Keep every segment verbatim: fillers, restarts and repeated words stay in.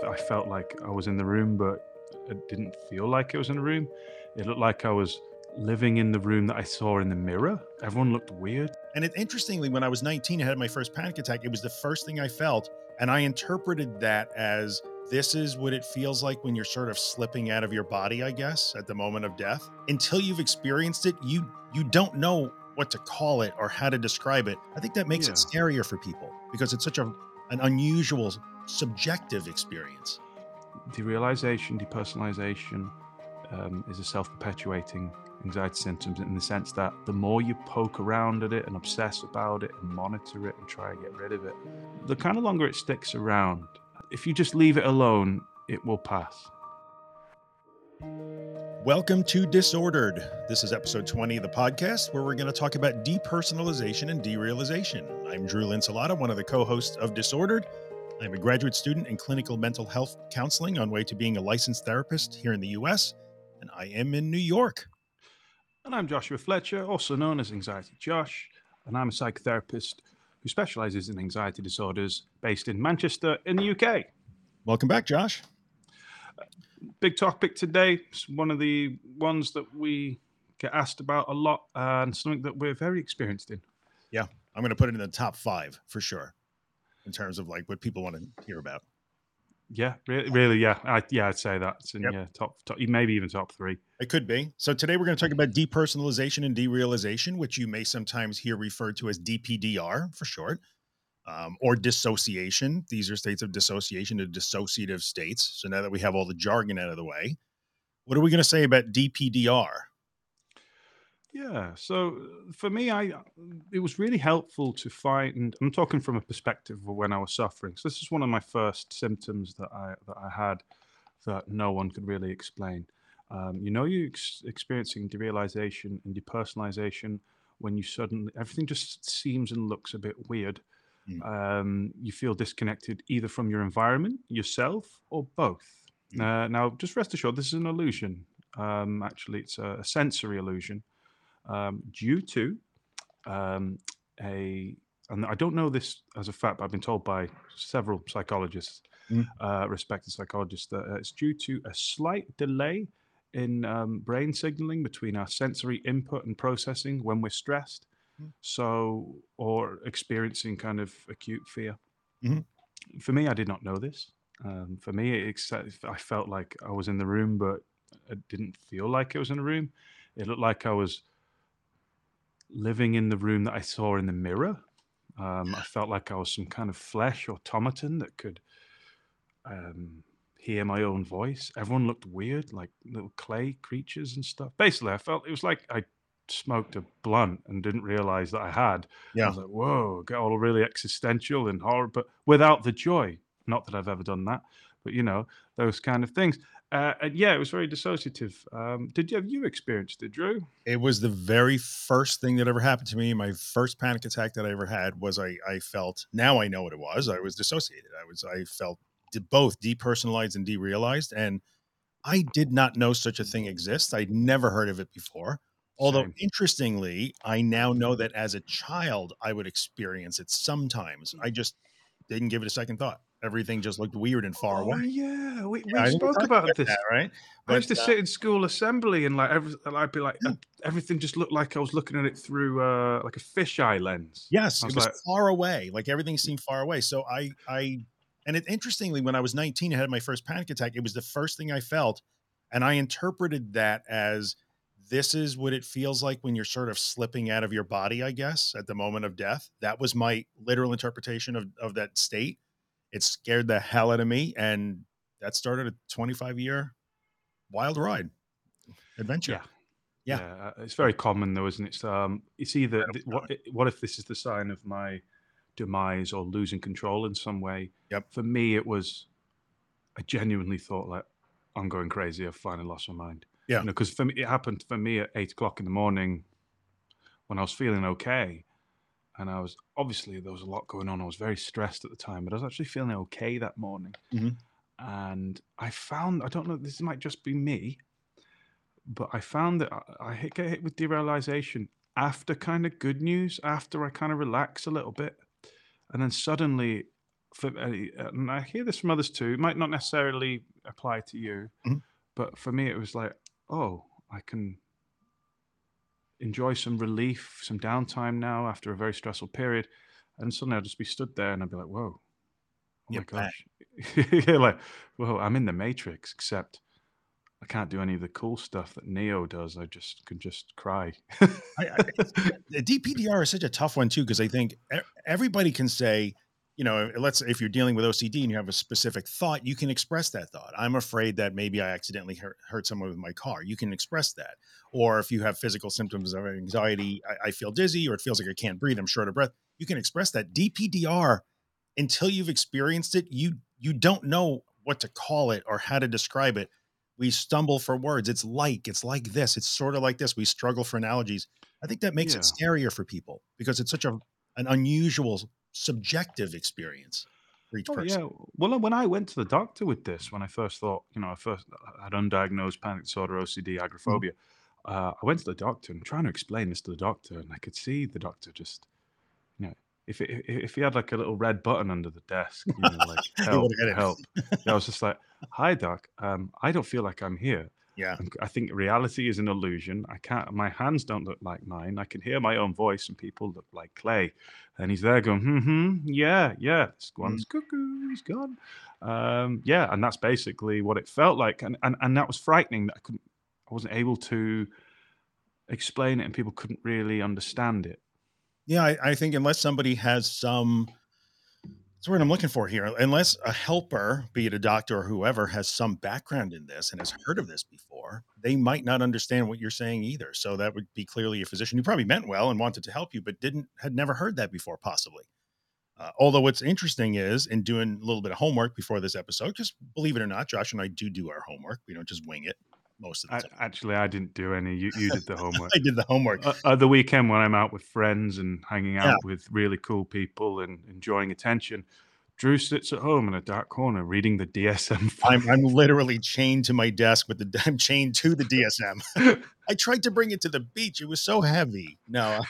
I felt like I was in the room, but it didn't feel like it was in a room. It looked like I was living in the room that I saw in the mirror. Everyone looked weird. And it, interestingly, when I was nineteen, I had my first panic attack. It was the first thing I felt. And I interpreted that as this is what it feels like when you're sort of slipping out of your body, I guess, at the moment of death. Until you've experienced it, you you don't know what to call it or how to describe it. I think that makes it Yeah. scarier for people because it's such a an unusual, subjective experience. Derealization, depersonalization um, is a self-perpetuating anxiety symptom in the sense that the more you poke around at it and obsess about it and monitor it and try and get rid of it, the kind of longer it sticks around. If you just leave it alone, it will pass. Welcome to Disordered. This is episode twenty of the podcast where we're going to talk about depersonalization and derealization. I'm Drew Linsalata, one of the co-hosts of Disordered. I'm a graduate student in clinical mental health counseling on way to being a licensed therapist here in the U S, and I am in New York. And I'm Joshua Fletcher, also known as Anxiety Josh, and I'm a psychotherapist who specializes in anxiety disorders based in Manchester in the U K. Welcome back, Josh. Big topic today. It's one of the ones that we get asked about a lot and something that we're very experienced in. Yeah, I'm going to put it in the top five for sure in terms of like what people want to hear about. Yeah, really, really, yeah, I, yeah, I'd say that. It's in Yep. yeah, top, top, maybe even top three. It could be. So today we're going to talk about depersonalization and derealization, which you may sometimes hear referred to as D P D R for short, um, or dissociation. These are states of dissociation to dissociative states. So now that we have all the jargon out of the way, what are we going to say about D P D R? Yeah, so uh, for me, I it was really helpful to find. I'm talking from a perspective of when I was suffering. So this is one of my first symptoms that I that I had that no one could really explain. Um, you know, you ex- experiencing derealization and depersonalization when you suddenly everything just seems and looks a bit weird. Mm. Um, you feel disconnected either from your environment, yourself, or both. Mm. Uh, now, just rest assured, this is an illusion. Um, actually, it's a, a sensory illusion um, due to um, a, and I don't know this as a fact, but I've been told by several psychologists, Mm. uh, respected psychologists, that uh, it's due to a slight delay in um, brain signaling between our sensory input and processing when we're stressed. Mm. So, or experiencing kind of acute fear. Mhm. For me, I did not know this. Um, for me, it, ex- I felt like I was in the room, but it didn't feel like it was in a room. It looked like I was living in the room that I saw in the mirror. Um, I felt like I was some kind of flesh automaton that could um, hear my own voice. Everyone looked weird, like little clay creatures and stuff. Basically, I felt it was like I smoked a blunt and didn't realize that I had. I Yeah. was like, whoa, get all really existential and horror, but without the joy. Not that I've ever done that, but you know, those kind of things. Uh, and yeah, it was very dissociative. Um, did you have you experienced it, Drew? It was the very first thing that ever happened to me. My first panic attack that I ever had was I, I felt, now I know what it was. I was dissociated. I was, I felt de- both depersonalized and derealized. And I did not know such a thing exists. I'd never heard of it before. Although Same. interestingly, I now know that as a child, I would experience it sometimes. I just didn't give it a second thought. Everything just looked weird and far Oh away. yeah, we Yeah, we I think we spoke talked about about that, this. right? I But used to uh, sit in school assembly and like every, and I'd be like, yeah. uh, everything just looked like I was looking at it through uh, like a fisheye lens. Yes, I it was was like, far away, like, everything seemed far away, so I I and it interestingly, when I was nineteen, I had my first panic attack, it was the first thing I felt, and I interpreted that as, this is what it feels like when you're sort of slipping out of your body, I guess, at the moment of death. That was my literal interpretation of of that state. It scared the hell out of me, and that started a twenty-five-year wild ride, adventure. yeah, Yeah, yeah. Uh, it's very common though, isn't it? It's, um, it's either th- incredibly what common. what if this is the sign of my demise or losing control in some way? Yep. For me, it was I genuinely thought like I'm going crazy. I've finally lost my mind. Yeah. You know, because for me, it happened for me at eight o'clock in the morning when I was feeling okay. And I was obviously there was a lot going on. I was very stressed at the time, but I was actually feeling okay that morning. Mhm. And I found I don't know, this might just be me, but I found that I, I hit, get hit with derealization after kind of good news, after I kind of relax a little bit, and then suddenly, for, uh, and I hear this from others too. It might not necessarily apply to you, Mhm. but for me, it was like, oh, I can enjoy some relief, some downtime now after a very stressful period. And suddenly I'd just be stood there and I'd be like, whoa, oh Yeah, my back. gosh. Yeah, like, whoa, I'm in the Matrix, except I can't do any of the cool stuff that Neo does. I just can just cry. I, I it's, the D P D R is such a tough one too, because I think e- everybody can say, you know, let's if you're dealing with O C D and you have a specific thought, you can express that thought. I'm afraid that maybe I accidentally hurt, hurt someone with my car. You can express that. Or if you have physical symptoms of anxiety, I, I feel dizzy, or it feels like I can't breathe, I'm short of breath. You can express that. D P D R, until you've experienced it, you you don't know what to call it or how to describe it. We stumble for words. It's like, it's like this. It's sort of like this. We struggle for analogies. I think that makes it Yeah. scarier for people because it's such a an unusual subjective experience for each Oh person. yeah. Well, when I went to the doctor with this, when I first thought, you know, I first had undiagnosed panic disorder, O C D, Mhm. agoraphobia, uh, I went to the doctor and trying to explain this to the doctor, and I could see the doctor just, you know, if it, if he had like a little red button under the desk, you know, like He help, would have hit help. Yeah, I was just like, "Hi, doc. Um, I don't feel like I'm here. Yeah. I'm, I think reality is an illusion. I can't. My hands don't look like mine. I can hear my own voice, and people look like clay." And he's there going, "Hmm, yeah, yeah. This Mm. one's cuckoo. He's gone." Um, yeah, and that's basically what it felt like, and and and that was frightening. That I couldn't. I wasn't able to explain it, and people couldn't really understand it. Yeah, I, I think unless somebody has some, that's what I'm looking for here. Unless a helper, be it a doctor or whoever, has some background in this and has heard of this before, they might not understand what you're saying either. So that would be clearly a physician who probably meant well and wanted to help you, but didn't had never heard that before, possibly. Uh, although what's interesting is in doing a little bit of homework before this episode, because believe it or not, Josh and I do do our homework. We don't just wing it most of the I, time. actually, I didn't do any. You you did the homework. I did the homework. Uh, uh, the weekend when I'm out with friends and hanging Yeah, out with really cool people and enjoying attention, Drew sits at home in a dark corner reading the D S M I'm I'm five. literally chained to my desk with the I'm chained to the D S M. I tried to bring it to the beach. It was so heavy. No.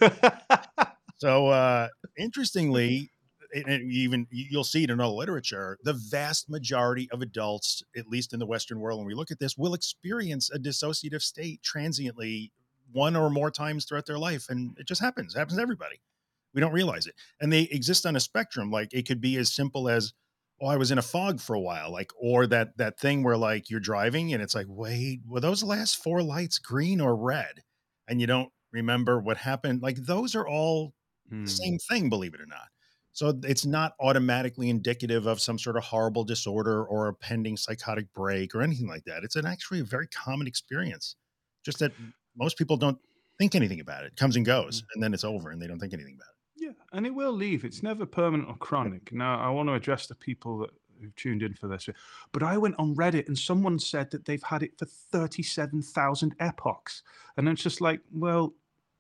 So uh interestingly, and and even you'll see it in all literature, the vast majority of adults, at least in the Western world, when we look at this, will experience a dissociative state transiently one or more times throughout their life. And it just happens. It happens to everybody. We don't realize it. And they exist on a spectrum. Like it could be as simple as, oh, I was in a fog for a while, like, or that that thing where like you're driving and it's like, wait, were those last four lights green or red? And you don't remember what happened. Like those are all the Hmm. same thing, believe it or not. So it's not automatically indicative of some sort of horrible disorder or a pending psychotic break or anything like that. It's an actually a very common experience. Just that most people don't think anything about it. It comes and goes, and then it's over, and they don't think anything about Yeah, and it will leave. It's never permanent or it. chronic. Now, I want to address the people that who've tuned in for this, but I went on Reddit and someone said that they've had it for thirty-seven thousand epochs. And it's just like, well,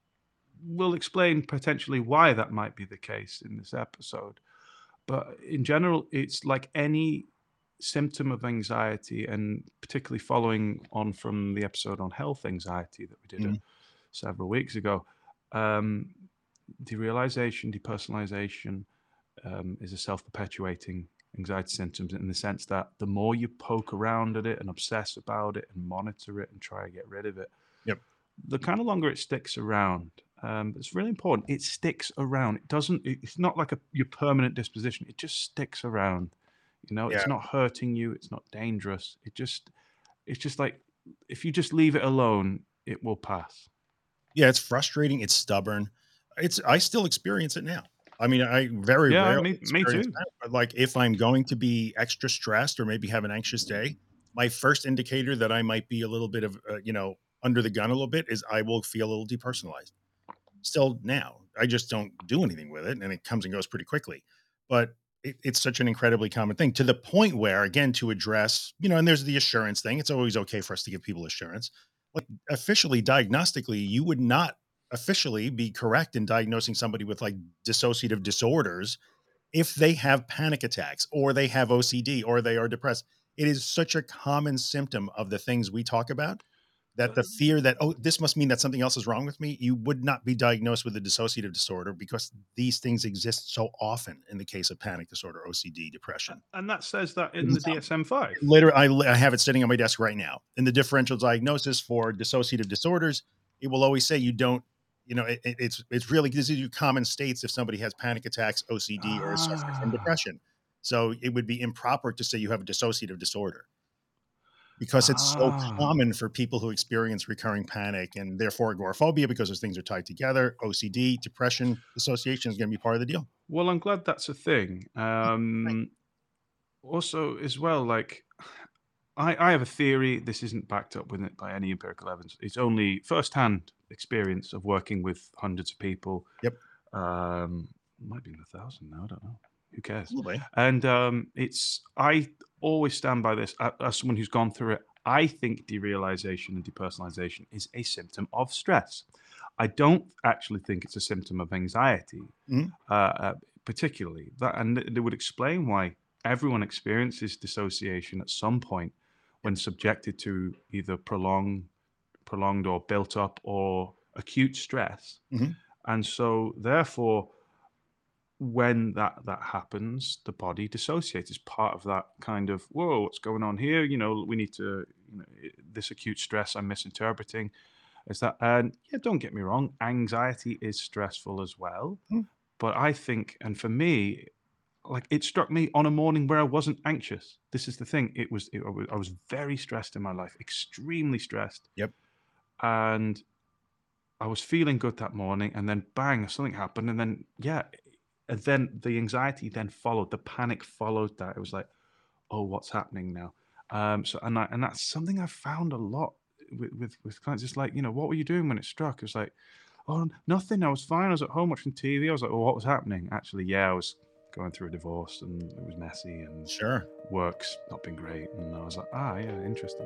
we'll explain potentially why that might be the case in this episode. But in general, it's like any symptom of anxiety, and particularly following on from the episode on health anxiety that we did uh, Mhm. several weeks ago. Um, derealization, depersonalization um, is a self perpetuating anxiety symptoms in the sense that the more you poke around at it and obsess about it and monitor it and try to get rid of it, Yep. the kind of longer it sticks around. Um, it's really important. It sticks around. It doesn't. It's not like a your permanent disposition. It just sticks around. You know, Yeah. it's not hurting you. It's not dangerous. It just. It's just like if you just leave it alone, it will pass. Yeah, it's frustrating, it's stubborn. It's I still experience it now. I mean, I very Yeah, rarely me, me experience too. that, but, like, if I'm going to be extra stressed or maybe have an anxious day, my first indicator that I might be a little bit of, uh, you know, under the gun a little bit is I will feel a little depersonalized. Still now, I just don't do anything with it, and it comes and goes pretty quickly. But it, it's such an incredibly common thing to the point where, again, to address, you know, and there's the assurance thing. It's always okay for us to give people assurance. Like officially, diagnostically, you would not officially be correct in diagnosing somebody with like dissociative disorders if they have panic attacks or they have O C D or they are depressed. It is such a common symptom of the things we talk about that the fear that, oh, this must mean that something else is wrong with me. You would not be diagnosed with a dissociative disorder because these things exist so often in the case of panic disorder, O C D, depression. And that says that in the D S M five. Literally, I, I have it sitting on my desk right now. In the differential diagnosis for dissociative disorders, it will always say you don't, you know, it, it's it's really, this is your common states if somebody has panic attacks, O C D, or is suffering from Ah. depression. So it would be improper to say you have a dissociative disorder because it's so Ah. common for people who experience recurring panic and therefore agoraphobia, because those things are tied together. O C D, depression, dissociation is going to be part of the deal. Well, I'm glad that's a thing. Um, also, as well, like I, I have a theory. This isn't backed up with it by any empirical evidence. It's only first-hand experience of working with hundreds of people. Yep. Um, might be in a thousand now. I don't know. Who cares? Probably. And um, it's I always stand by this A- as someone who's gone through it. I think derealization and depersonalization is a symptom of stress. I don't actually think it's a symptom of anxiety, Mhm. uh, uh, particularly that, and it would explain why everyone experiences dissociation at some point when subjected to either prolonged, prolonged or built up or acute stress. Mhm. And so, therefore, when that that happens, the body dissociates. It's part of that kind of, whoa, what's going on here? You know, we need to, you know, this acute stress I'm misinterpreting. Is that, and yeah, don't get me wrong, anxiety is stressful as well. Mm. But I think, and for me, like it struck me on a morning where I wasn't anxious. This is the thing. It was, it, I was I was very stressed in my life, extremely stressed. Yep. And I was feeling good that morning, and then bang, something happened, and then yeah, and then the anxiety then followed, the panic followed that. It was like, oh, what's happening now? Um, so and I, and that's something I found a lot with, with with clients. It's like, you know, what were you doing when it struck? It was like, oh, nothing. I was fine. I was at home watching T V. I was like, well, what was happening? Actually, yeah, I was going through a divorce, and it was messy, and Sure. work's not been great. And I was like, ah, yeah, interesting.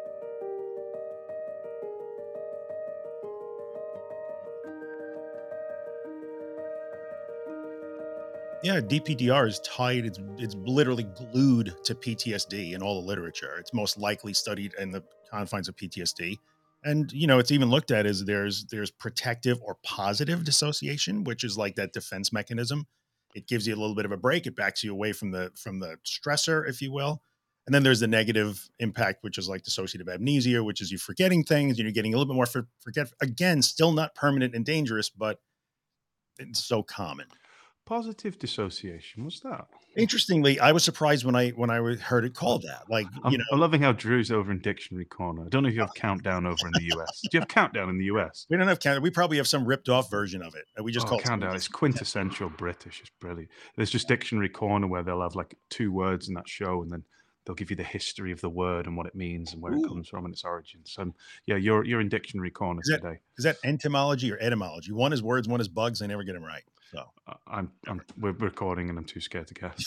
Yeah, D P D R is tied. It's it's literally glued to P T S D in all the literature. It's most likely studied in the confines of P T S D, and you know it's even looked at as there's there's protective or positive dissociation, which is like that defense mechanism. It gives you a little bit of a break. It backs you away from the from the stressor, if you will. And then there's the negative impact, which is like dissociative amnesia, which is you forgetting things and you're getting a little bit more for, forget. Again, still not permanent and dangerous, but it's so common. Positive dissociation. What's that? Interestingly, I was surprised when I when I w- heard it called that. Like, I'm, you know, I'm loving how Drew's over in Dictionary Corner. I don't know if you have Countdown over in the U S. Do you have Countdown in the U S? we don't have Canada. We probably have some ripped off version of it. And we just Oh, call it something Countdown. It's different. quintessential British. It's brilliant. There's just Dictionary Corner where they'll have like two words in that show, and then they'll give you the history of the word and what it means and where Ooh. it comes from and its origins. So yeah, you're you're in Dictionary Corner Is that- today. Is that entomology or etymology? One is words, one is bugs. I never get them right. So I- I'm I'm we're recording and I'm too scared to guess.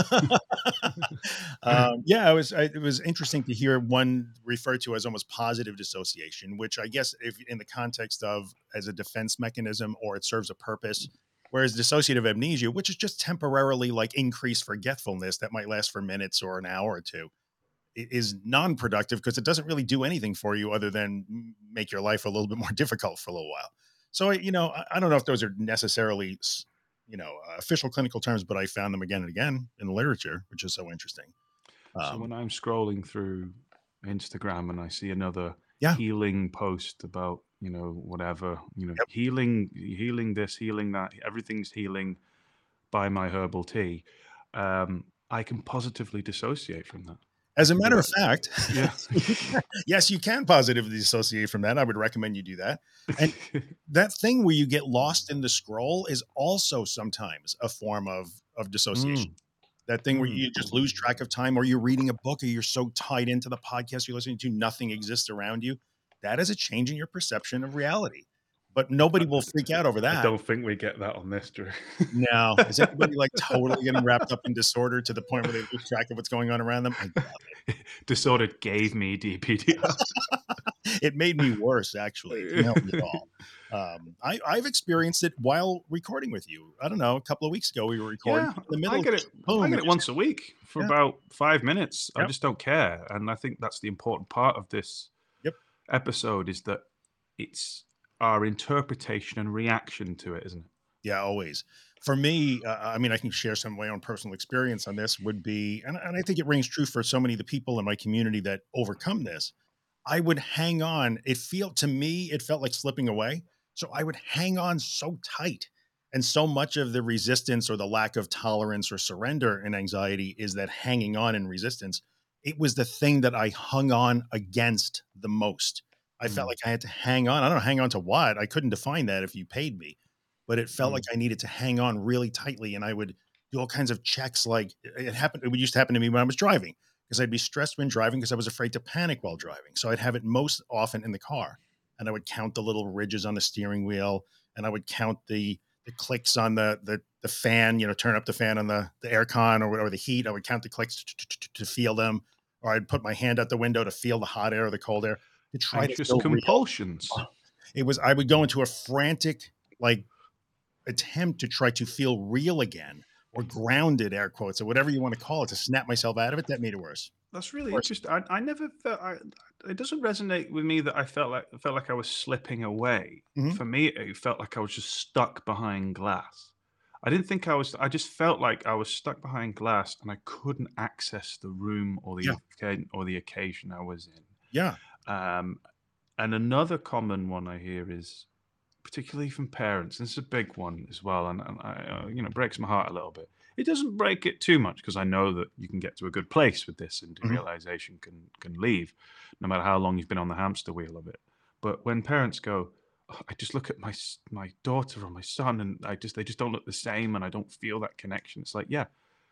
um, yeah, I was. I, it was interesting to hear one referred to as almost positive dissociation, which I guess, if in the context of as a defense mechanism or it serves a purpose, whereas dissociative amnesia, which is just temporarily like increased forgetfulness that might last for minutes or an hour or two, i- is non-productive because it doesn't really do anything for you other than m- make your life a little bit more difficult for a little while. So, you know, I, I don't know if those are necessarily, s- you know, uh, official clinical terms, but I found them again and again in the literature, which is so interesting. So Um, when I'm scrolling through Instagram and I see another Yeah. healing post about, you know, whatever, you know, Yep. healing, healing this, healing that, everything's healing by my herbal tea, um, I can positively dissociate from that. As a matter of fact, Yeah. yes, you can positively dissociate from that. I would recommend you do that. And that thing where you get lost in the scroll is also sometimes a form of of dissociation. Mm. That thing where Mm. you just lose track of time, or you're reading a book, or you're so tied into the podcast you're listening to, nothing exists around you. That is a change in your perception of reality. But nobody will freak out over I that. don't think we get that on this, Drew. Now, is anybody like totally getting wrapped up in disorder to the point where they lose track of what's going on around them? I doubt Disorder gave me D P D R. it. It made me worse, actually. It didn't help me at all. Um, I, I've experienced it while recording with you. I don't know. A couple of weeks ago, we were recording. Yeah, in the middle I of get just it. boom, I it get it just- once a week for Yeah. about five minutes. I Yep. just don't care, and I think that's the important part of this Yep. episode is that it's our interpretation and reaction to it, isn't it? Yeah, always. For me, uh, I mean, I can share some of my own personal experience on this would be, and, and I think it rings true for so many of the people in my community that overcome this. I would hang on. It felt to me, it felt like slipping away. So I would hang on so tight. And so much of the resistance or the lack of tolerance or surrender in anxiety is that hanging on in resistance. It was the thing that I hung on against the most. I felt Mm, like I had to hang on. I don't know, hang on to what? I couldn't define that if you paid me, but it felt like mm, I needed to hang on really tightly. And I would do all kinds of checks. Like it happened, it used to happen to me when I was driving because I'd be stressed when driving because I was afraid to panic while driving. So I'd have it most often in the car, and I would count the little ridges on the steering wheel, and I would count the the clicks on the the the fan. You know, turn up the fan on the the aircon or or the heat. I would count the clicks to, to, to feel them, or I'd put my hand out the window to feel the hot air or the cold air to try to anxious feel real. compulsions. It was I would go into a frantic like attempt to try to feel real again or grounded, air quotes, or whatever you want to call it, to snap myself out of it. That made it worse. That's really Worse. interesting. I, I never felt I, it doesn't resonate with me that I felt like felt like I was slipping away. Mhm. For me, it felt like I was just stuck behind glass. I didn't think I was. I just felt like I was stuck behind glass and I couldn't access the room or Yeah. the occa- or the occasion I was in. Yeah. Um, and another common one I hear is, particularly from parents, and this is a big one as well, and, and I, uh, you know, breaks my heart a little bit. It doesn't break it too much because I know that you can get to a good place with this, and Mhm. derealization can can leave, no matter how long you've been on the hamster wheel of it. But when parents go, "Oh, I just look at my s- my daughter or my son, and I just they just don't look the same, and I don't feel that connection." It's like, yeah,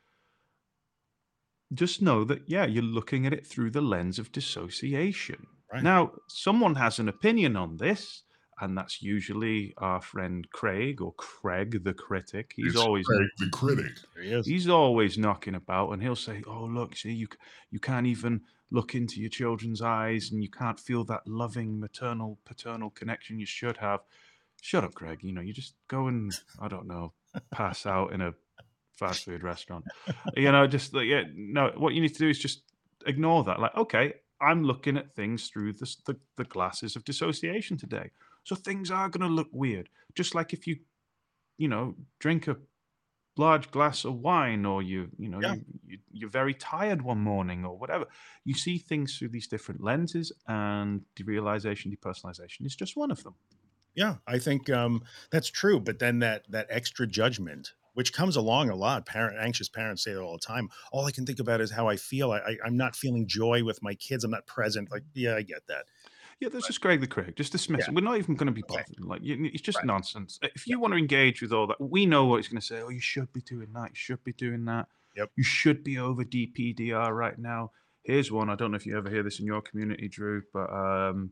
just know that, yeah, you're looking at it through the lens of dissociation. Right. Now, someone has an opinion on this, and that's usually our friend Craig or Craig the critic. He's It's always Craig the critic. There he is. he's always knocking about, and he'll say, "Oh, look, see, you c- you can't even look into your children's eyes, and you can't feel that loving maternal paternal connection you should have." Shut up, Craig. You know, you just go and, I don't know, pass out in a fast food restaurant. You know, just like, yeah, no, what you need to do is just ignore that. Like, okay, I'm looking at things through this, the, the glasses of dissociation today. So things are going to look weird. Just like if you, you know, drink a large glass of wine, or you, you know, Yeah. you, you you're very tired one morning or whatever. You see things through these different lenses, and derealization, depersonalization is just one of them. Yeah. I think um, that's true. But then that that extra judgment, which comes along a lot. Parent anxious parents say it all the time. All I can think about is how I feel. I, I I'm not feeling joy with my kids. I'm not present. Like, yeah, I get that. Yeah, that's But just Greg the Craig. Just yeah. dismiss it. We're not even going to be Okay. bothered. Like, you- it's just Right. nonsense. If Yeah. you want to engage with all that, we know what he's going to say. Oh, you should be doing that. You should be doing that. Yep. You should be over D P D R right now. Here's one. I don't know if you ever hear this in your community, Drew, but um,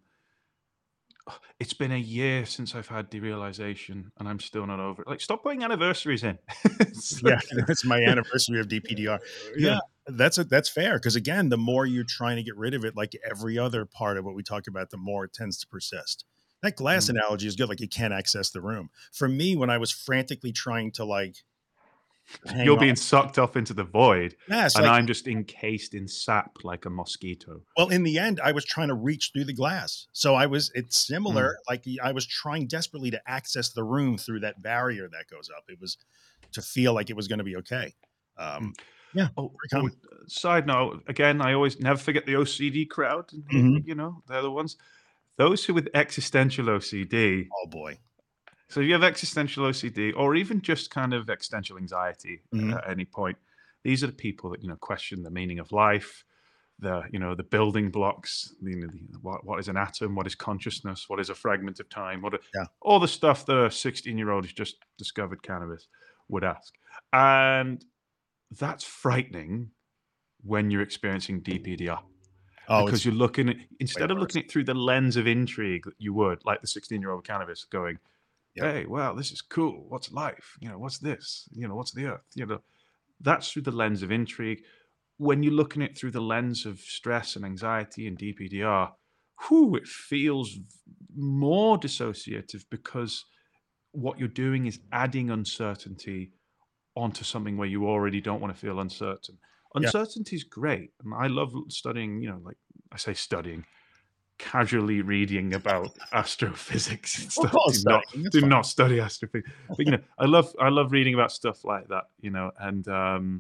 it's been a year since I've had derealization, and I'm still not over it. Like, stop putting anniversaries in. It's Yeah, like, that's my anniversary of D P D R. yeah. Yeah, that's a that's fair because again, the more you're trying to get rid of it, like every other part of what we talk about, the more it tends to persist. That glass Mm. analogy is good. Like you can't access the room. For me, when I was frantically trying to like hang You're on, being sucked off into the void, yes, and like I'm just encased in sap like a mosquito. well, in the end, I was trying to reach through the glass. So I was. It's Mm. similar. Like I was trying desperately to access the room through that barrier that goes up. It was to feel like it was going to be okay. Mm. Um, yeah, Oh, very oh, common. uh, side note, again, I always never forget the O C D crowd. Mhm. You know, they're the ones. Those who with existential O C D. Oh boy. So if you have existential O C D, or even just kind of existential anxiety Mhm. at any point, these are the people that, you know, question the meaning of life, the, you know, the building blocks, you know, the, what, what is an atom, what is consciousness, what is a fragment of time, what are, Yeah. all the stuff that a sixteen year old who's just discovered cannabis would ask. And that's frightening when you're experiencing D P D R, Oh, it's because you're looking at, way instead of worse. looking at it through the lens of intrigue that you would, like the sixteen year old cannabis going, Yep. "Hey, wow, this is cool. What's life? You know, what's this? You know, what's the earth?" You know, that's through the lens of intrigue. When you're looking at it through the lens of stress and anxiety and D P D R, whew, it feels more dissociative, because what you're doing is adding uncertainty onto something where you already don't want to feel uncertain. Yeah. Uncertainty is great. And I love studying, you know, like I say studying. casually reading about astrophysics and We'll stuff. call it Do not studying. That's do fine. not study astrophysics. But you know, I love I love reading about stuff like that. You know, and um,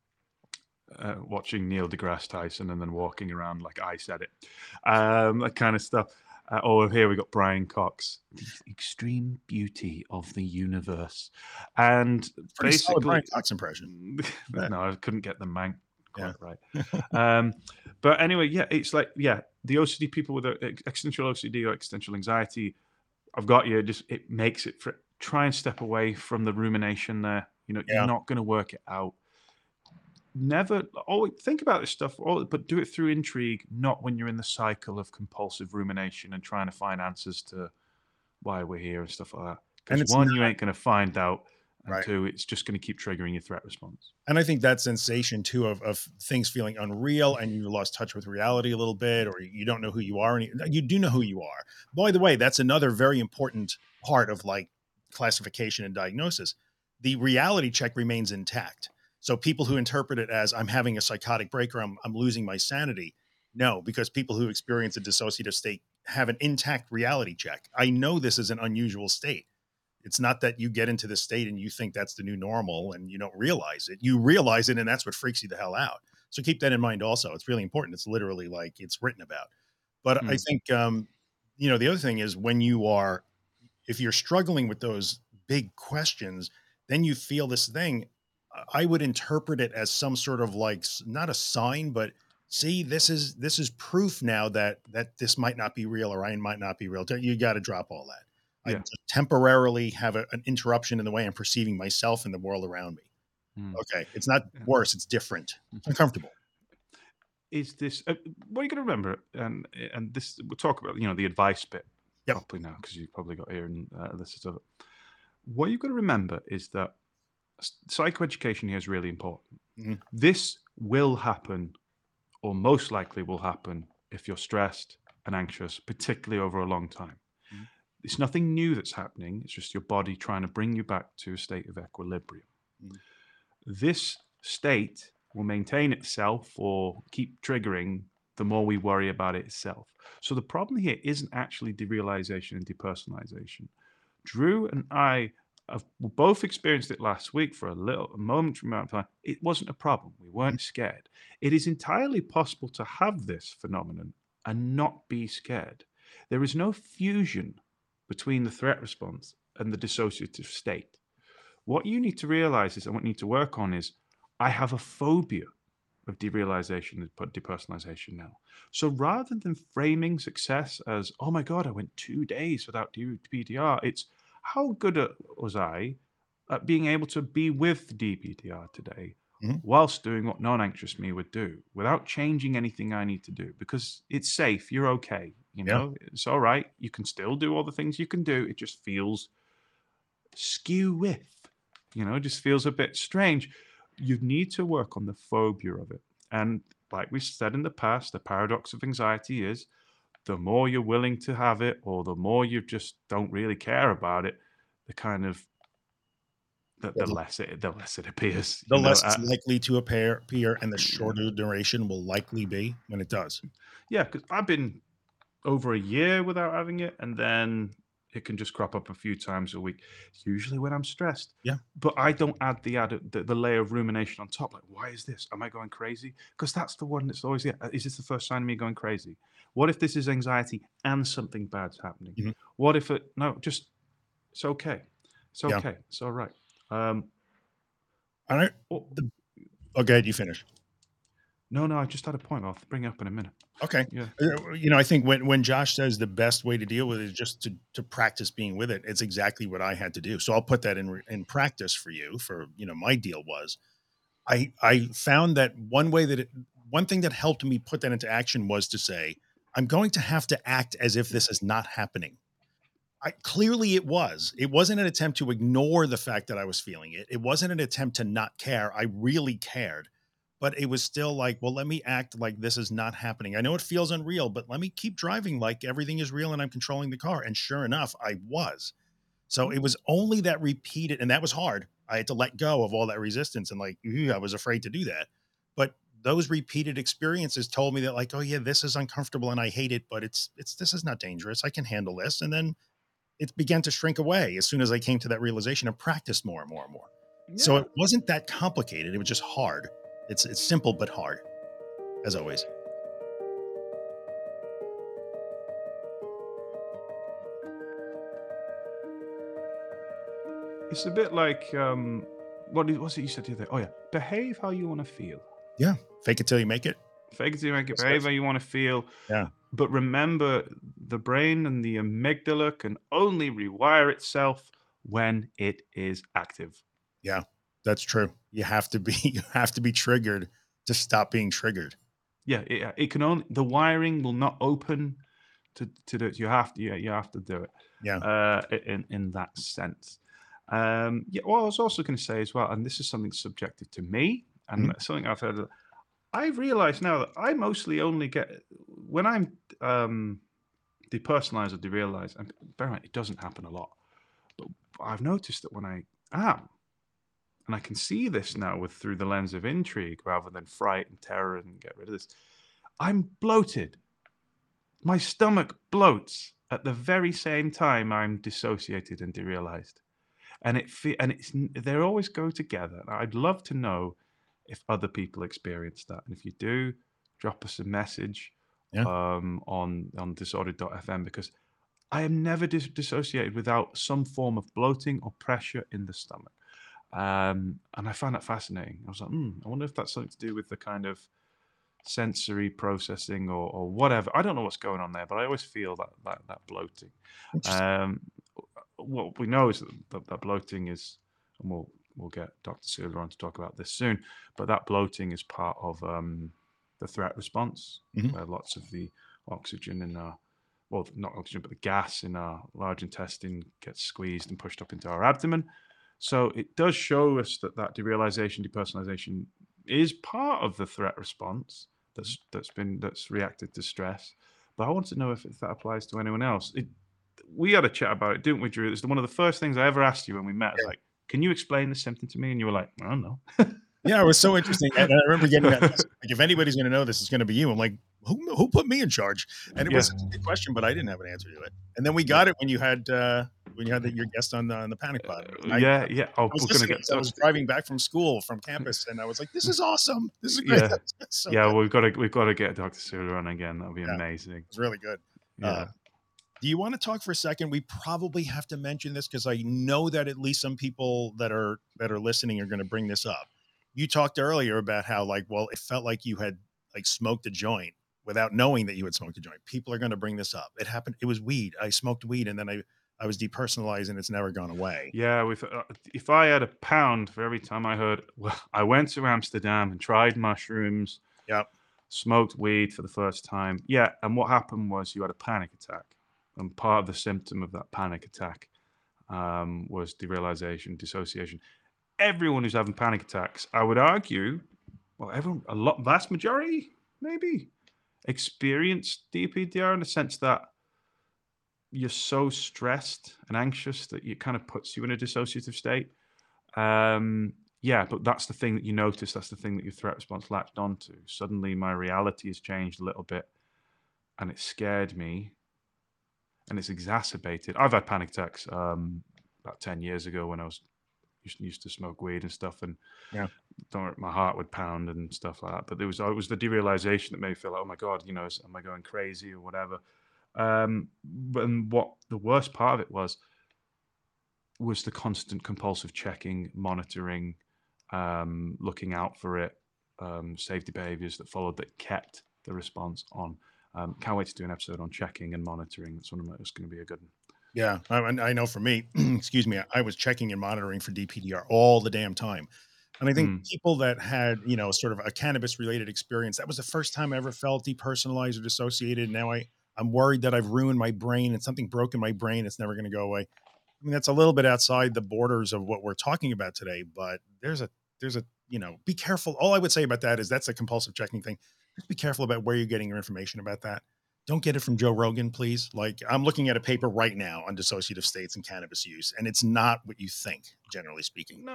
uh, watching Neil deGrasse Tyson and then walking around like I said it, um, that kind of stuff. Uh, oh, here we got Brian Cox, the extreme beauty of the universe, and Pretty solid basically, Brian Cox impression. Yeah. no, I couldn't get the mank Yeah. quite right. Um, but anyway, yeah, it's like yeah, the O C D people with uh, ex- existential O C D or existential anxiety, I've got you. Just it makes it for try and step away from the rumination there. You know, you're Yeah. not going to work it out. Never always think about this stuff, all, but do it through intrigue, not when you're in the cycle of compulsive rumination and trying to find answers to why we're here and stuff like that. And Because it's one, not you ain't going to find out, and right. two, it's just going to keep triggering your threat response. And I think that sensation too of, of things feeling unreal and you lost touch with reality a little bit, or you don't know who you are. And you, you do know who you are. By the way, that's another very important part of like classification and diagnosis. The reality check remains intact. So people who interpret it as I'm having a psychotic break or I'm, I'm losing my sanity. No, because people who experience a dissociative state have an intact reality check. I know this is an unusual state. It's not that you get into this state and you think that's the new normal and you don't realize it. You realize it, and that's what freaks you the hell out. So keep that in mind also. It's really important. It's literally like it's written about. But I Hmm. think, um, you know, the other thing is when you are, if you're struggling with those big questions, then you feel this thing. I would interpret it as some sort of like, s- not a sign, but see, this is, this is proof now that, that this might not be real or I might not be real. You got to drop all that. I Yeah. just temporarily have a, an interruption in the way I'm perceiving myself and the world around me. Hmm. Okay. It's not Yeah. worse. It's different. It's uncomfortable. Is this uh, what you got to remember? And and this we'll talk about you know the advice bit Yep. properly now because you probably got here and uh, this is it. What you've got to remember is that s- psychoeducation here is really important. Mhm. This will happen, or most likely will happen, if you're stressed and anxious, particularly over a long time. Mhm. It's nothing new that's happening. It's just your body trying to bring you back to a state of equilibrium. Mhm. This state will maintain itself or keep triggering the more we worry about it itself. So the problem here isn't actually derealization and depersonalization. Drew and I have both experienced it last week for a little a momentary amount of time. It wasn't a problem. We weren't scared. It is entirely possible to have this phenomenon and not be scared. There is no fusion between the threat response and the dissociative state. What you need to realize is, and what you need to work on is, I have a phobia of derealization and depersonalization now. So rather than framing success as, oh my God, I went two days without D P D R, it's how good at- was I at being able to be with D P D R today Mhm. whilst doing what non anxious me would do without changing anything I need to do because it's safe. You're okay. You Yeah. know, it's all right. You can still do all the things you can do. It just feels skew with, you know, just feels a bit strange. You need to work on the phobia of it. And like we said in the past, the paradox of anxiety is the more you're willing to have it, or the more you just don't really care about it, the kind of the, the The less it the less it appears. the You know, less it's uh, likely to appear, appear and the yeah, shorter the duration will likely be when it does. yeah. Because I've been over a year without having it, and then it can just crop up a few times a week. Usually when I'm stressed, Yeah. but I don't add the added the, the layer of rumination on top. Like, why is this? Am I going crazy? Because that's the one that's always yeah. Is this the first sign of me going crazy? What if this is anxiety and something bad's happening? Mhm. What if it? No, just it's okay. It's Yeah. okay. It's all right. Um, All right. oh, The, oh, go ahead. You finish. no, no. I just had a point. I'll bring it up in a minute. Okay. Yeah. Uh, You know, I think when, when Josh says the best way to deal with it is just to, to practice being with it, it's exactly what I had to do. So I'll put that in, re- in practice for you for, you know, my deal was I, I found that one way that it, one thing that helped me put that into action was to say, I'm going to have to act as if this is not happening. I clearly it was. It wasn't an attempt to ignore the fact that I was feeling it. It wasn't an attempt to not care. I really cared. But it was still like, well, let me act like this is not happening. I know it feels unreal, but let me keep driving like everything is real and I'm controlling the car. And sure enough, I was. So it was only that repeated, and that was hard. I had to let go of all that resistance and like, ew, I was afraid to do that. But those repeated experiences told me that like, oh yeah, this is uncomfortable and I hate it, but it's it's this is not dangerous. I can handle this. And then it began to shrink away as soon as I came to that realization and practiced more and more and more. So Yeah. it wasn't that complicated. It was just hard. It's it's simple but hard, as always. It's a bit like um, what did, what's it you said the other day? Oh yeah, behave how you want to feel. Yeah. Fake it till you make it. Fake it till you make it. That's Behave good. how you want to feel. Yeah. But remember, the brain and the amygdala can only rewire itself when it is active. Yeah. That's true. You have to be you have to be triggered to stop being triggered. Yeah, it, it can only the wiring will not open to to do it. You have to, yeah, you have to do it. Yeah. Uh, i- in in that sense. Um, yeah. Well, I was also going to say as well, and this is something subjective to me, and Mhm. something I've heard. I've realized now that I mostly only get when I'm um, depersonalized or derealized. And bear in mind, it doesn't happen a lot, but I've noticed that when I am, and I can see this now with through the lens of intrigue rather than fright and terror and get rid of this. I'm bloated. My stomach bloats at the very same time I'm dissociated and derealized, and it fe- and it's n- they always go together. And I'd love to know if other people experience that, and if you do, drop us a message Yeah. um, on on disordered dot f m because I am never dis- dissociated without some form of bloating or pressure in the stomach. Um, and I found that fascinating. I was like, hmm, I wonder if that's something to do with the kind of sensory processing or, or whatever. I don't know what's going on there, but I always feel that that, that bloating. Interesting. Um, what we know is that, that, that bloating is, and we'll we'll get Doctor Sealer on to talk about this soon, but that bloating is part of um, the threat response, Mhm. where lots of the oxygen in our well, not oxygen, but the gas in our large intestine gets squeezed and pushed up into our abdomen. So it does show us that that derealization, depersonalization is part of the threat response that's that's been that's reacted to stress. But I want to know if, if that applies to anyone else. It, we had a chat about it, didn't we, Drew? It's one of the first things I ever asked you when we met. I was like, "Can you explain this symptom to me?" And you were like, "I don't know." Yeah, it was so interesting, and I remember getting that message, like, "If anybody's gonna know this, it's gonna be you." I'm like, "Who who put me in charge?" And it Yeah, was a good question, but I didn't have an answer to it. And then we yeah, got it when you had, uh, when you had the your guest on the on the Panic Pod. Uh, I I yeah, yeah. Oh, was we're gonna listening get as I to was driving back from school, from campus, and I was like, "This is awesome. This is great." yeah, That's so yeah. good. We've got to we've got to get Doctor Sula on again. That'll be Yeah, it amazing. was really good. Uh, Yeah, do you wanna talk for a second? We probably have to mention this because I know that at least some people that are that are listening are gonna bring this up. You talked earlier about how, like, well, it felt like you had, like, smoked a joint without knowing that you had smoked a joint. People are gonna bring this up. It happened it was weed. I smoked weed, and then I I was depersonalized, and it's never gone away. yeah. With uh, if I had a pound for every time I heard, well, I went to Amsterdam and tried mushrooms, Yep. smoked weed for the first time. Yeah, and what happened was you had a panic attack, and part of the symptom of that panic attack um, was derealization, dissociation. Everyone who's having panic attacks, I would argue, well, everyone, a lot, vast majority, maybe, experience D P D R in the sense that you're so stressed and anxious that it kind of puts you in a dissociative state. Um, yeah, but that's the thing that you notice. That's the thing that your threat response latched onto. Suddenly, my reality has changed a little bit, and it scared me, and it's exacerbated. I've had panic attacks um, about ten years ago when I was used, used to smoke weed and stuff, and Yeah. don't, my heart would pound and stuff like that. But there was it was the derealization that made me feel like, oh my god, you know, is- am I going crazy or whatever? Um, but and what the worst part of it was was the constant compulsive checking, monitoring, um, looking out for it, um, safety behaviors that followed that kept the response on. Um, can't wait to do an episode on checking and monitoring. That's one of my. It's going to be a good one. Yeah. I I know for me, excuse me, I was checking and monitoring for D P D R all the damn time. And I think Mm, people that had, you know, sort of a cannabis related experience, that was the first time I ever felt depersonalized or dissociated. Now I, I'm worried that I've ruined my brain and something broke in my brain. It's never going to go away. I mean, that's a little bit outside the borders of what we're talking about today, but there's a, there's a, you know, be careful. All I would say about that is that's a compulsive checking thing. Just be careful about where you're getting your information about that. Don't get it from Joe Rogan, please. Like, I'm looking at a paper right now on dissociative states and cannabis use, and it's not what you think, generally speaking. no,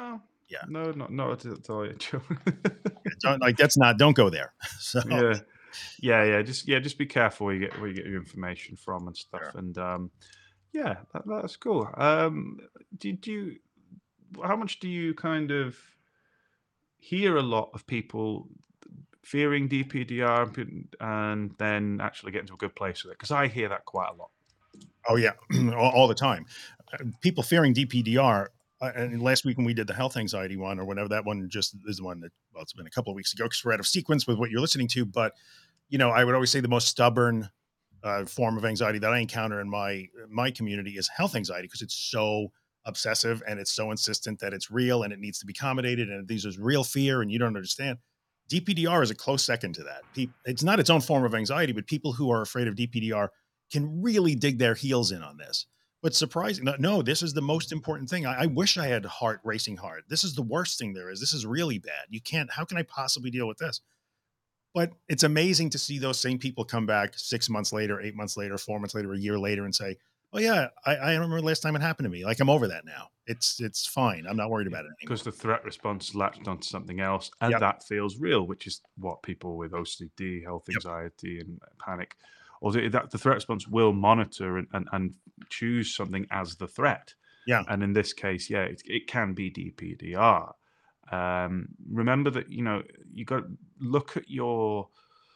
Yeah. No, not not at all. Joe. Don't like that's not don't go there. So Yeah. Yeah, yeah. Just yeah, just be careful where you get where you get your information from and stuff. sure. And um, yeah, that, that's cool. Um, did you? How much do you kind of hear a lot of people fearing D P D R and p- and then actually getting to a good place with it? Because I hear that quite a lot. Oh yeah, all, all the time. Uh, People fearing D P D R. Uh, and last week when we did the health anxiety one or whatever, that one just is the one that, well, it's been a couple of weeks ago because we're out of sequence with what you're listening to. But you know, I would always say the most stubborn uh, form of anxiety that I encounter in my my community is health anxiety because it's so obsessive and it's so insistent that it's real and it needs to be accommodated and these is real fear and you don't understand. D P D R is a close second to that. Pe- It's not its own form of anxiety, but people who are afraid of D P D R can really dig their heels in on this. But surprising, no, no, this is the most important thing. I, I wish I had heart racing hard. This is the worst thing there is. This is really bad. You can't. How can I possibly deal with this? But it's amazing to see those same people come back six months later, eight months later, four months later, a year later, and say, "Oh yeah, I, I remember the last time it happened to me. Like I'm over that now. It's it's fine. I'm not worried about it Because anymore." the threat response latched onto something else, and Yep. that feels real, which is what people with O C D, health Yep. anxiety, and panic, or the, that the threat response will monitor and, and, and choose something as the threat. Yeah. And in this case, yeah, it, it can be D P D R. Um, remember that you know you got to look at your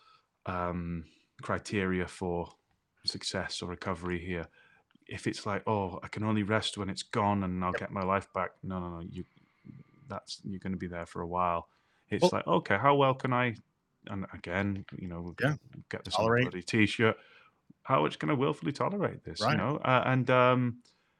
um, criteria for success or recovery here. If it's like, oh, I can only rest when it's gone and I'll Yep. get my life back. No, no, no. You that's you're going to be there for a while. It's Well, like, okay, how well can I? And again, you know, yeah. get this on a Tolerate. bloody t-shirt. How much can I willfully tolerate this? You Right. know, uh, and um,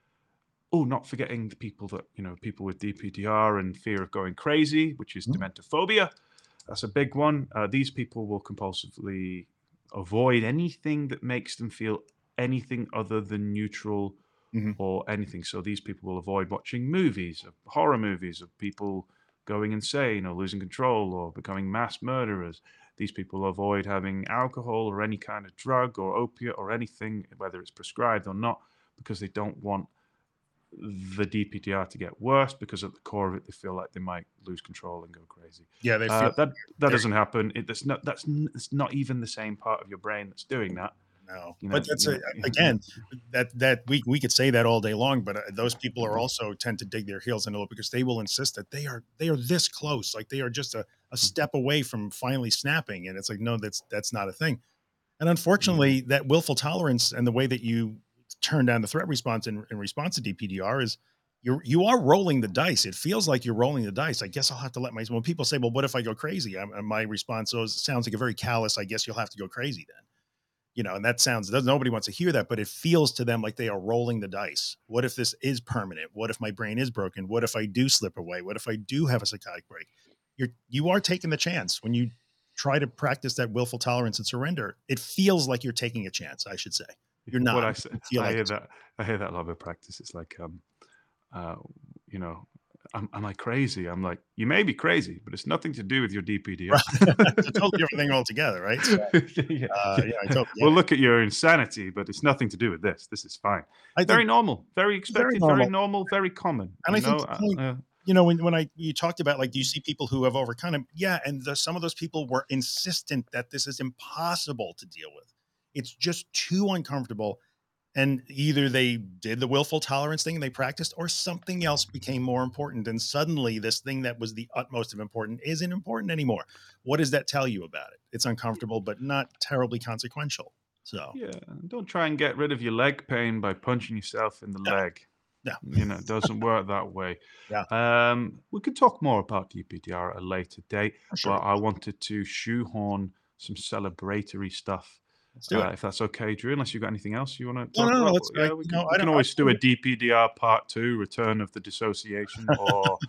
oh, not forgetting the people that you know, people with D P D R and fear of going crazy, which is Mhm. dementophobia. That's a big one. Uh, these people will compulsively avoid anything that makes them feel anything other than neutral Mhm. or anything. So these people will avoid watching movies, uh, horror movies of people going insane or losing control or becoming mass murderers. These people avoid having alcohol or any kind of drug or opiate or anything, whether it's prescribed or not, because they don't want the D P D R to get worse because at the core of it, they feel like they might lose control and go crazy. Yeah, they feel Uh, that that they're doesn't happen. It, that's not that's n- it's not even the same part of your brain that's doing that. no, You but know, that's you a know, yeah, yeah. again that that we we could say that all day long, but uh, those people are also tend to dig their heels in a little because they will insist that they are they are this close, like they are just a, a step away from finally snapping, and it's like no, that's that's not a thing. And Yeah. unfortunately, that willful tolerance and the way that you turn down the threat response in, in response to D P D R is you're you are rolling the dice. It feels like you're rolling the dice. I guess I'll have to let my when people say, "Well, what if I go crazy?" I'm, my response is, sounds like a very callous. I guess you'll have to go crazy then. You know, and that sounds nobody wants to hear that, but it feels to them like they are rolling the dice. What if this is permanent? What if my brain is broken? What if I do slip away? What if I do have a psychotic break? You're you are taking the chance when you try to practice that willful tolerance and surrender. It feels like you're taking a chance. I should say you're What not. I But say, you feel I like hear it's that. I hear that a lot of practice. It's like, um, uh, you know, am, am I crazy? I'm like, you may be crazy, but it's nothing to do with your right. D P D R. It's a totally different thing altogether, right? So, Yeah, uh, yeah, I yeah. totally get We'll it. look at your insanity, but it's nothing to do with this. This is fine. I think Very normal, very very expected, very normal. normal, very common. And You I think know, the uh, point, uh, you know, when, when I you talked about like, do you see people who have overcome it? Yeah, and the, some of those people were insistent that this is impossible to deal with. It's just too uncomfortable. And either they did the willful tolerance thing and they practiced, or something else became more important. And suddenly, this thing that was the utmost of important isn't important anymore. What does that tell you about it? It's uncomfortable, but not terribly consequential. So, yeah. Don't try and get rid of your leg pain by punching yourself in the no, leg. no, You know, it doesn't work that way. yeah, Um, we could talk more about D P D R at a later date, for but sure. I wanted to shoehorn some celebratory stuff, Let's do it. uh, if that's okay, Drew. Unless you've got anything else you want to No, talk no, no. about, Let's, I, yeah, we you can. know, We I can don't, always do a I, D P D R part two, Return of the Dissociation, or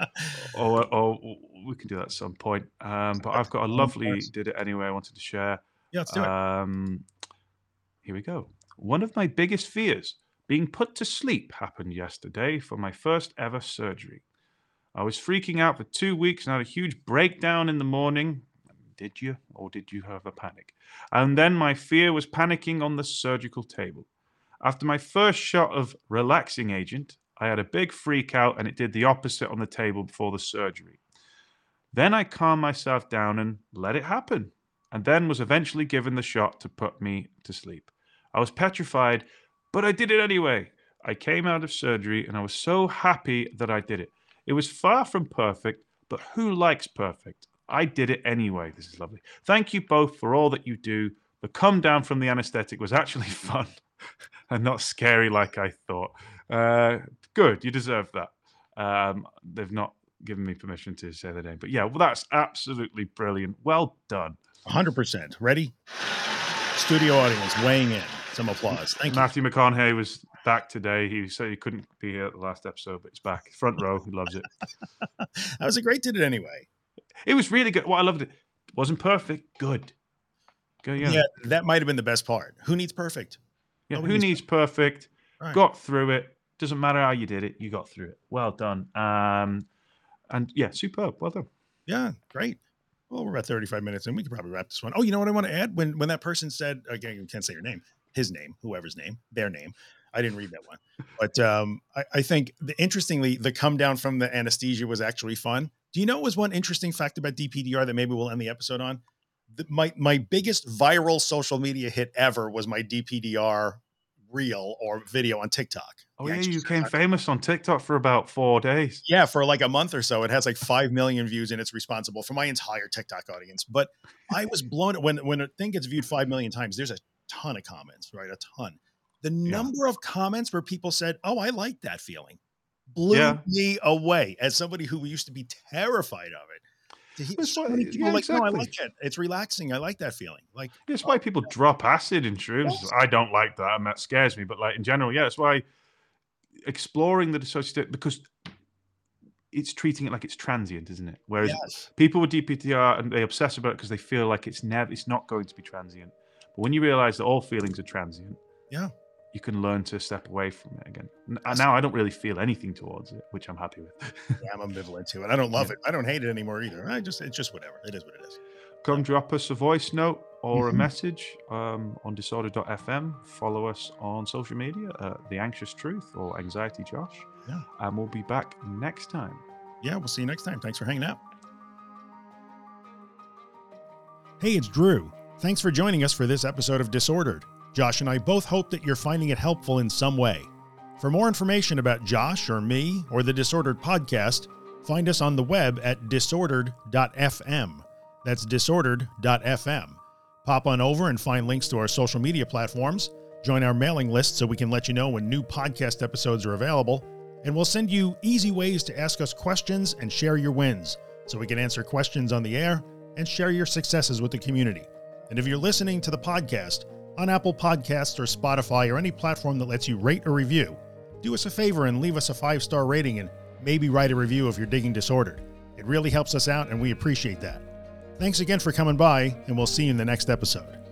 or, or we can do that at some point. Um, but I've got a lovely did it anyway. I wanted to share. yeah, let's do it. Um, here we go. One of my biggest fears, being put to sleep, happened yesterday for my first ever surgery. I was freaking out for two weeks and had a huge breakdown in the morning. Did you? Or did you have a panic? And then my fear was panicking on the surgical table. After my first shot of relaxing agent, I had a big freak out and it did the opposite on the table before the surgery. Then I calmed myself down and let it happen, and then was eventually given the shot to put me to sleep. I was petrified, but I did it anyway. I came out of surgery and I was so happy that I did it. It was far from perfect, but who likes perfect? I did it anyway. This is lovely. Thank you both for all that you do. The come down from the anesthetic was actually fun and not scary like I thought. Uh, good. You deserve that. Um, they've not given me permission to say their name, but yeah, well, that's absolutely brilliant. Well done. one hundred percent. Ready? Studio audience weighing in. Some applause. Thank Matthew you. Matthew McConaughey was back today. He said he couldn't be here at the last episode, but he's back. Front row. He loves it. That was a great did it anyway. It was really good. Well, I loved it. Wasn't perfect. Good. Good. Yeah. Yeah, that might have been the best part. Who needs perfect? Yeah. Nobody who needs perfect? Right. Got through it. Doesn't matter how you did it. You got through it. Well done. Um, and yeah, superb. Well done. Yeah, great. Well, we're about thirty-five minutes in. We could probably wrap this one. Oh, you know what I want to add? When when that person said, again, I can't say your name, his name, whoever's name, their name. I didn't read that one. But um, I, I think, the, interestingly, the come down from the anesthesia was actually fun. Do you know what was one interesting fact about D P D R that maybe we'll end the episode on? The, my, my biggest viral social media hit ever was my D P D R reel or video on TikTok. Oh, yeah, you became famous on TikTok for about four days. Yeah, for like a month or so. It has like five million views and it's responsible for my entire TikTok audience. But I was blown when when a thing gets viewed five million times, there's a ton of comments, right? A ton. The number yeah. of comments where people said, "Oh, I like that feeling," blew yeah. me away as somebody who used to be terrified of it. To hear so many people yeah, like, exactly. "No, I like it. It's relaxing. I like that feeling." Like that's oh, why people yeah. drop acid in shrooms. Yes. I don't like that, and that scares me. But like in general, yeah, that's why exploring the dissociative, because it's treating it like it's transient, isn't it? Whereas yes. people with D P T R and they obsess about it because they feel like it's never, it's not going to be transient. But when you realize that all feelings are transient, yeah. you can learn to step away from it again. And now I don't really feel anything towards it, which I'm happy with. Yeah, I'm ambivalent to it. I don't love yeah. it. I don't hate it anymore either. I just, it's just whatever. It is what it is. Come drop us a voice note or mm-hmm. a message um, on disorder dot f m. Follow us on social media, uh, The Anxious Truth or Anxiety Josh. Yeah. And we'll be back next time. Yeah, we'll see you next time. Thanks for hanging out. Hey, it's Drew. Thanks for joining us for this episode of Disordered. Josh and I both hope that you're finding it helpful in some way. For more information about Josh or me or the Disordered podcast, find us on the web at disordered dot f m. That's disordered dot f m. Pop on over and find links to our social media platforms. Join our mailing list so we can let you know when new podcast episodes are available. And we'll send you easy ways to ask us questions and share your wins so we can answer questions on the air and share your successes with the community. And if you're listening to the podcast on Apple Podcasts or Spotify or any platform that lets you rate or review, do us a favor and leave us a five-star rating and maybe write a review if you're digging Disordered. It really helps us out and we appreciate that. Thanks again for coming by, and we'll see you in the next episode.